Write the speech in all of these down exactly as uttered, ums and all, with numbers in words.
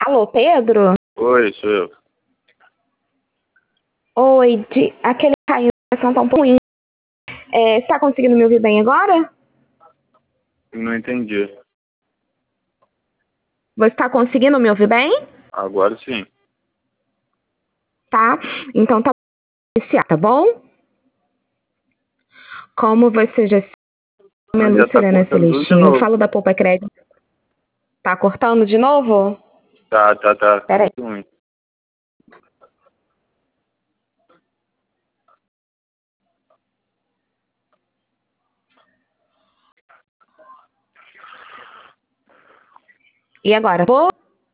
Alô, Pedro? Oi, sou eu. Oi, de... aquele caiu, a ligação tá um pouco ruim. É, você tá conseguindo me ouvir bem agora? Não entendi. Você tá conseguindo me ouvir bem? Agora sim. Tá? Então tá iniciar, tá bom? Como você já sabe, meu Mas nome já é tá Lucilena cortando tudo de Celestino, novo. falo da Poupa Crédito. Tá cortando de novo? Tá, tá, tá. Peraí. Muito ruim. E agora? Alô?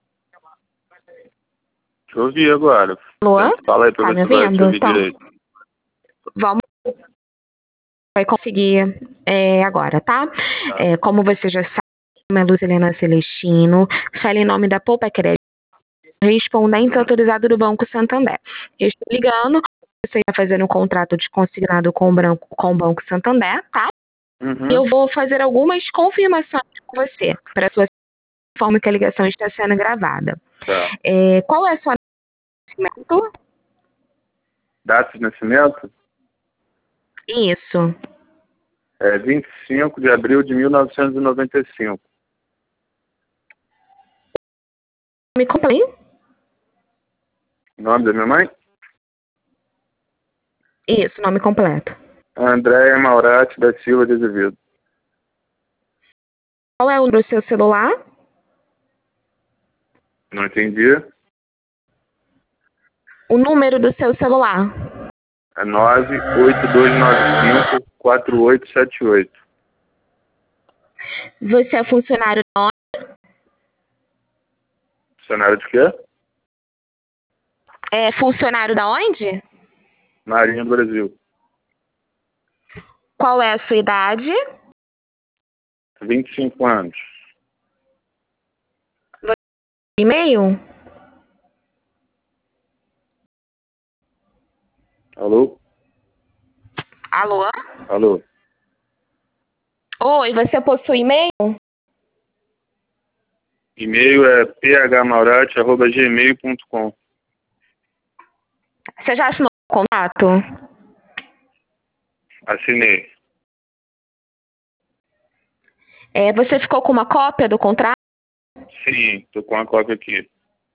Deixa eu ouvir agora. Alô? Fala aí pra Tá ver me se vai te ouvindo? ouvir Então, direito. vamos vai conseguir é, agora, tá? Tá. É, como você já sabe, meu nome é Lucilena Celestino, falo em nome da Poupa Crédito, respondente autorizado do Banco Santander. Eu estou ligando, você está fazendo um contrato de consignado com o, branco, com o Banco Santander, tá? E Uhum. eu vou fazer algumas confirmações com você, para sua forma que a ligação está sendo gravada. Tá. É, qual é a sua nascimento? Data de nascimento Isso. é vinte e cinco de abril de mil novecentos e noventa e cinco. Me completo? Nome da minha mãe? Isso, nome completo. Andréia Maurati da Silva de Azevedo. Qual é o número do seu celular? Não entendi. O número do seu celular. É nove oito dois nove cinco quatro oito sete oito. Você é funcionário da onde? Funcionário de quê? É funcionário da onde? Marinha do Brasil. Qual é a sua idade? vinte e cinco anos. E-mail? Alô? Alô? Alô? Oi, você possui e-mail? E-mail é p h maurati arroba gmail ponto com. Você já assinou o contrato? Assinei. É, você ficou com uma cópia do contrato? Sim, tô com a cópia aqui.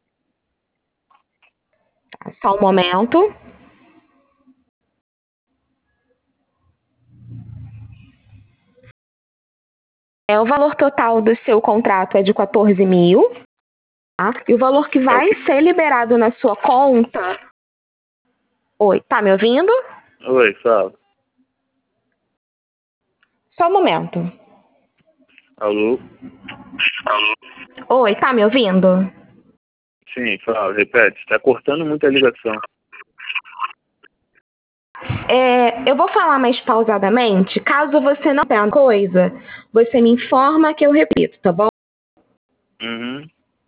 Só um momento. É, o valor total do seu contrato é de quatorze mil. Tá? E o valor que É o vai quê? ser liberado na sua conta... Oi, tá me ouvindo? Oi, fala. Só um momento. Alô? Oi, tá me ouvindo? Sim, fala, repete. Tá cortando muito a ligação. É, eu vou falar mais pausadamente. Caso você não tenha coisa, você me informa que eu repito, tá bom? Uhum.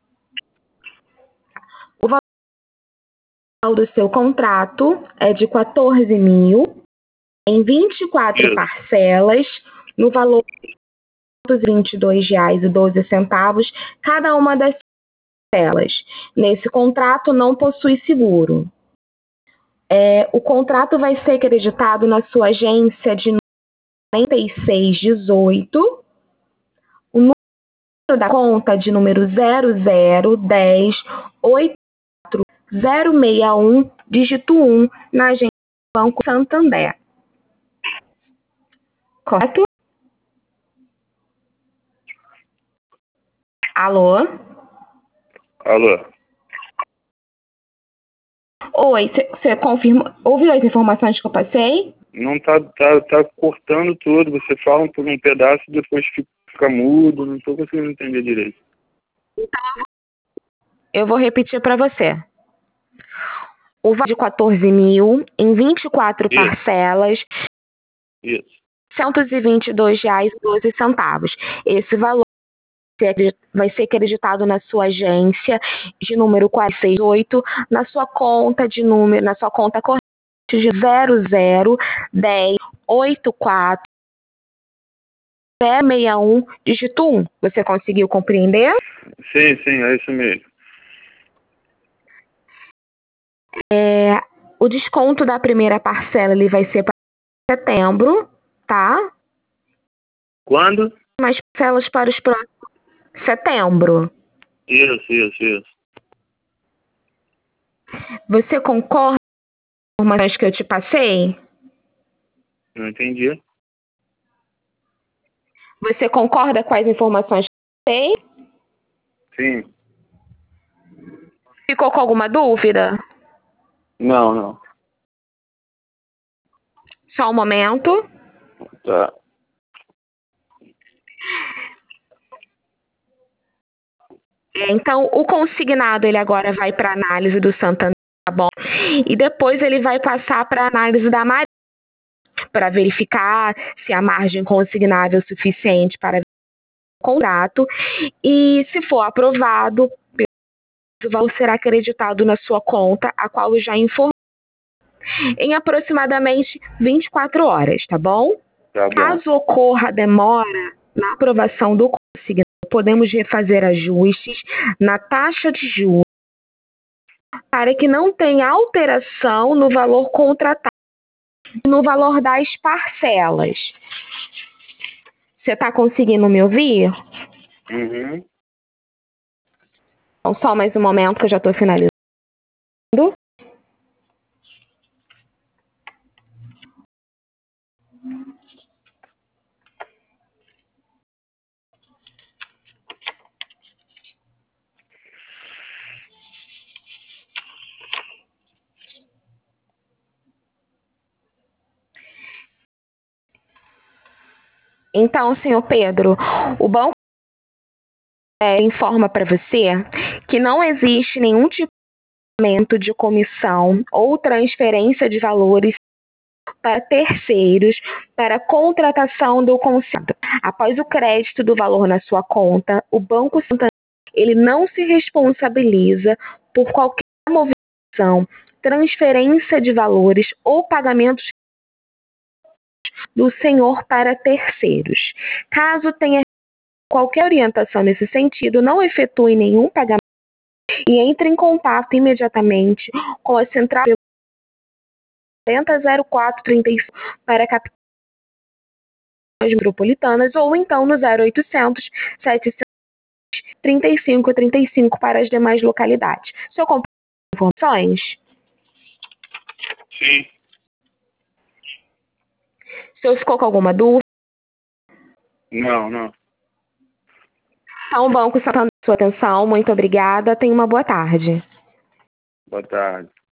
O valor do seu contrato é de quatorze mil em vinte e quatro Isso. parcelas, no valor de vinte e dois reais e doze centavos cada uma das parcelas. Nesse contrato não possui seguro. É, o contrato vai ser acreditado na sua agência de noventa e seis dezoito. O número da conta de número zero zero dez oito quatro zero seis um, dígito um, na agência do Banco Santander. Correto? Alô? Alô? Oi, você confirma? Ouviu as informações que eu passei? Não tá, tá, tá cortando tudo. Você fala por um pedaço e depois fica, fica mudo. Não tô conseguindo entender direito. Eu vou repetir para você. O valor de quatorze mil em vinte e quatro Isso. parcelas, Isso. cento e vinte e dois reais e doze centavos. Esse valor vai ser acreditado na sua agência de número quatro seis oito, na sua conta de número, na sua conta corrente de zero zero dez oito quatro zero seis um, dígito um. Você conseguiu compreender? Sim, sim, é isso mesmo. É, o desconto da primeira parcela ele vai ser para setembro, tá? Quando? Mais parcelas para os próximos setembro. Isso, isso, isso. Você concorda com as informações que eu te passei? Não entendi. Você concorda com as informações que eu te passei? Sim. Ficou com alguma dúvida? Não, não. Só um momento. Tá. É, então, o consignado ele agora vai para análise do Santander, tá bom? E depois ele vai passar para análise da Maria, para verificar se a margem consignável é suficiente para o contrato. E se for aprovado, o valor será acreditado na sua conta, a qual eu já informei, em aproximadamente vinte e quatro horas, tá bom? Tá bom. Caso ocorra demora na aprovação do consignado, podemos refazer ajustes na taxa de juros para que não tenha alteração no valor contratado e no valor das parcelas. Você está conseguindo me ouvir? Uhum. Então, só mais um momento que eu já estou finalizando. Então, senhor Pedro, o banco é, informa para você que não existe nenhum tipo de pagamento de comissão ou transferência de valores para terceiros para contratação do consignado. Após o crédito do valor na sua conta, o Banco Santander ele não se responsabiliza por qualquer movimentação, transferência de valores ou pagamentos do senhor para terceiros. Caso tenha qualquer orientação nesse sentido, não efetue nenhum pagamento e entre em contato imediatamente com a central quarenta zero quatro trinta e cinco para capitais metropolitanas ou então no zero oitocentos, setecentos, trinta e cinco, trinta e cinco para as demais localidades. Se eu comprar informações? Sim. Se eu ficou com alguma dúvida? Não, não. Então, o Banco Santander, sua atenção, muito obrigada. Tenha uma boa tarde. Boa tarde.